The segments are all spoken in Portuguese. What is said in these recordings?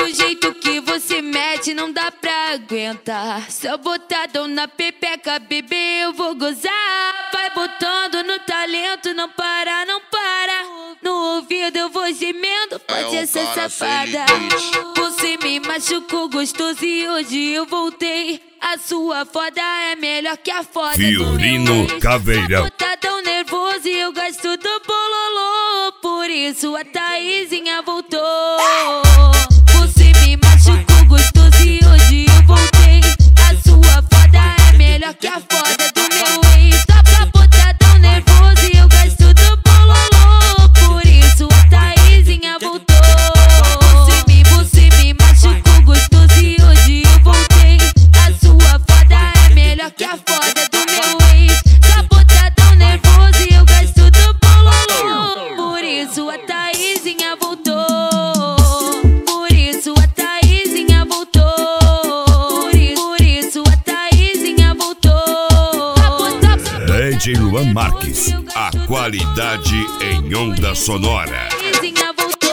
Do jeito que você mete não dá pra aguentar. Só botadão na pepeca, bebê, eu vou gozar. Vai botando no talento, não para, não para. No ouvido eu vou gemendo, pode essa safada. Você me machucou gostoso e hoje eu voltei. A sua foda é melhor que a foda Fiorino Caveirão. Botadão nervoso e eu gasto do bololô. Por isso a Thaisinha voltou. Você me machucou gostoso e hoje eu voltei. A sua foda é melhor que a foda do meu ex. Tá botadão nervoso e eu gasto do bololô. Por isso a Thaisinha voltou. Você me machucou gostoso e hoje eu voltei. A sua foda é melhor que a foda do meu ex. Tá botadão nervoso e eu gasto do bololô. Por isso a Thaisinha voltou. Por isso a Thaisinha voltou. Por isso a Thaisinha voltou. DJ Luan Marques, a qualidade em onda sonora. Thaisinha voltou.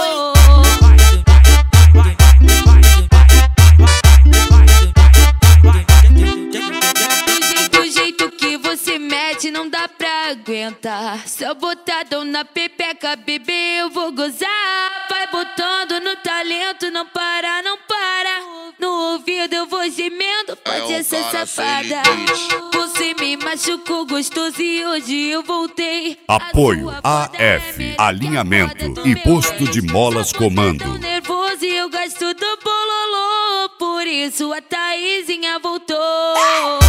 Do jeito que você mete não dá pra aguentar. Só botadão na pepeca, bebê, eu vou gozar. Vai botando no talento, não para, não para. No ouvido eu vou gemendo, pode essa safada. Você me machucou gostoso e hoje eu voltei. Apoio AF, alinhamento e posto de molas comando. Nervoso e eu gasto do bololô. Por isso a Thaisinha voltou.